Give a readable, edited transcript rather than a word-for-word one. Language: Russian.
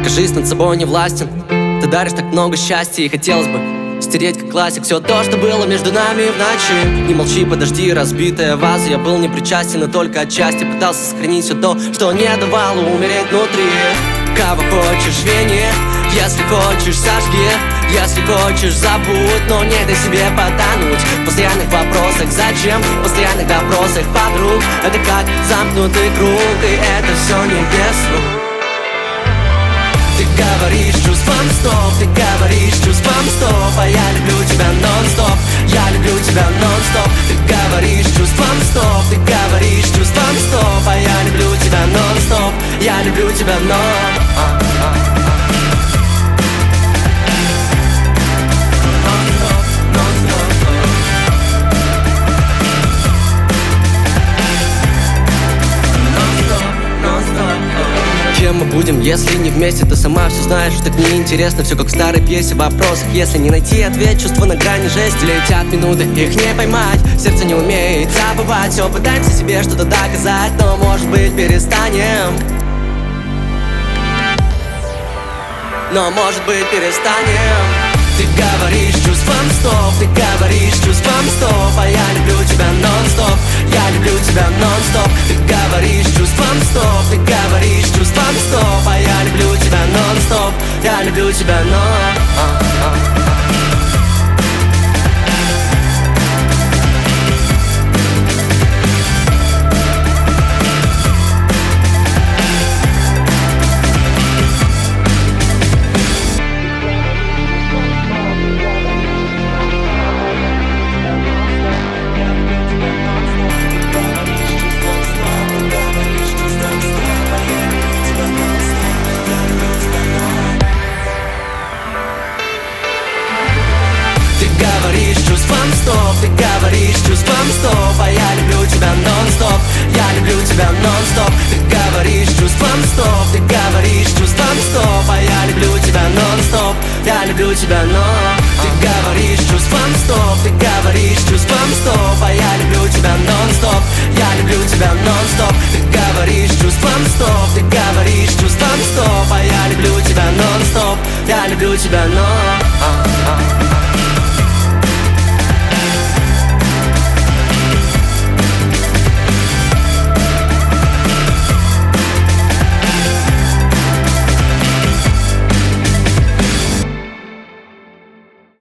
Кажись, над собой не властен. Ты даришь так много счастья, и хотелось бы стереть как классик все то, что было между нами в ночи. Не молчи, подожди, разбитая ваза. Я был не причастен, но только отчасти пытался сохранить все то, что не давало умереть внутри. Кого хочешь, жени, если хочешь, сожги. Если хочешь, забудь, но не дай себе потонуть в постоянных вопросах зачем, в постоянных допросах подруг. Это как замкнутый круг, и это все не без рук. Ты говоришь чувством стоп, ты говоришь чувством стоп, а я люблю тебя нон-стоп, я люблю тебя нон-стоп. Ты говоришь чувством стоп, ты говоришь чувством стоп, а я люблю тебя нон-стоп, я люблю тебя нон-стоп. Кем мы будем, если не вместе? Ты сама все знаешь, так неинтересно. Все как в старой пьесе, в вопросах. Если не найти ответ, чувства на грани жести. Летят минуты, их не поймать. Сердце не умеет забывать. Все пытаемся себе что-то доказать, но может быть перестанем. Но может быть перестанем. Ты говоришь чувством стоп, ты говоришь чувством стоп, а я люблю тебя нон-стоп, я люблю тебя нон-стоп. Ты говоришь чувством стоп, ты говоришь чувством стоп, а я люблю тебя нон-стоп, я люблю тебя нон-стоп.